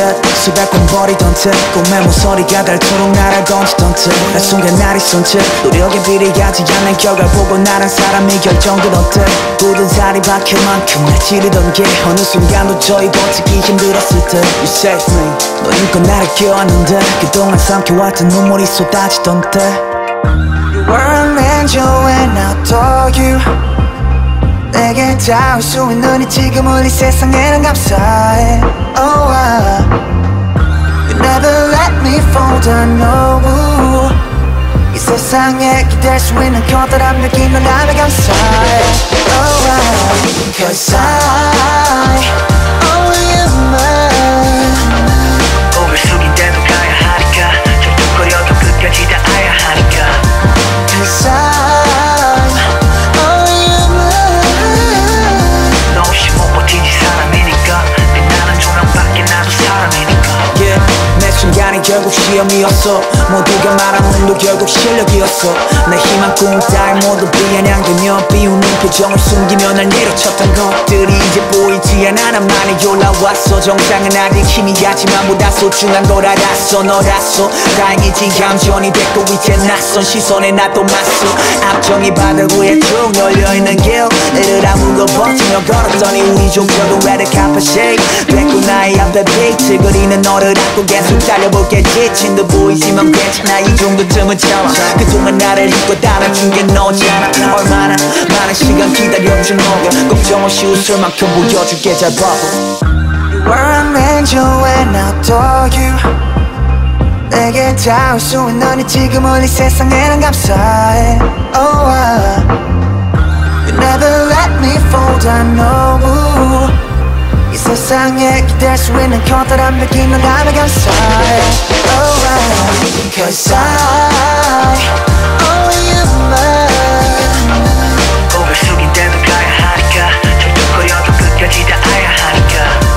듯 수백 번 버리던 듯 꿈의 모서리가 닳도록 나를 던지던 듯 순간 날이 손짓 노력에 비례하지 않는 결과를 보고 나란 사람이 결정되던 듯 굳은 살이 박힐 만큼 날 찌르던 게 어느 순간 도저히 버티기 힘들었을 듯 You saved me 너 힘껏 나를 껴안는데 그동안 삼켜왔던 눈물이 쏟아지던 때 You were an angel and I adore you 내게 닿을 수 있는 이 지금을 이 세상에는 감사해 Oh You never let me fall down no 이 세상에 기댈 수 있는 커다란 느낌 넌 나를 감사해 Oh Cause I only am mine 고개 숙인데도 가야 하니까 툭툭거려도 끝까지 닿아야 하니까 Cause I'm only am mine 너 없이 못 버티지 사람이니까 빛나는 조명밖에 나도 사람이니까 Yeah 매 순간이 결국 시험이었어 모두가 말하는 눈도 결국 실력이었어 내 희망 꿈 따위 모두 비아냥되며 비웃는 표정을 숨기며 날 내려쳤던 것들이 이제 보이지 않아 나만이 올라왔어 정상은 아직 희미하지만 보다 소중한 걸 알았어 너라서 다행이지 감전이 됐고 이제 낯선 시선에 나도 맞서 앞정이 바다 위에 쭉 널려있는 길 이를 아무거 버티며 걸었더니 우리 종교도 레드 카펫 쉐이크 됐고 나의 앞에 비트 그리는 너를 안고 계속 달려볼게 지친 듯 보이지만 괜찮아 이 정도쯤은 참아 그동안 나를 잊고 따라준 게 너잖아 얼마나 많은 시간 기다려준 너가 걱정 없이 웃을 만큼 보여줄게 잘 봐봐 You were an angel and I adore you 내게 닿을 수 있는 이 지금을 이 세상에는 감사해 Oh You never let me fall down no 이 세상에 기댈 수 있는 커다란 느낌 넌 나를 감사해 Oh Cause I only am mine 고개 숙인데도 가야 하니까 툭툭거려도 끝까지 닿아야 하니까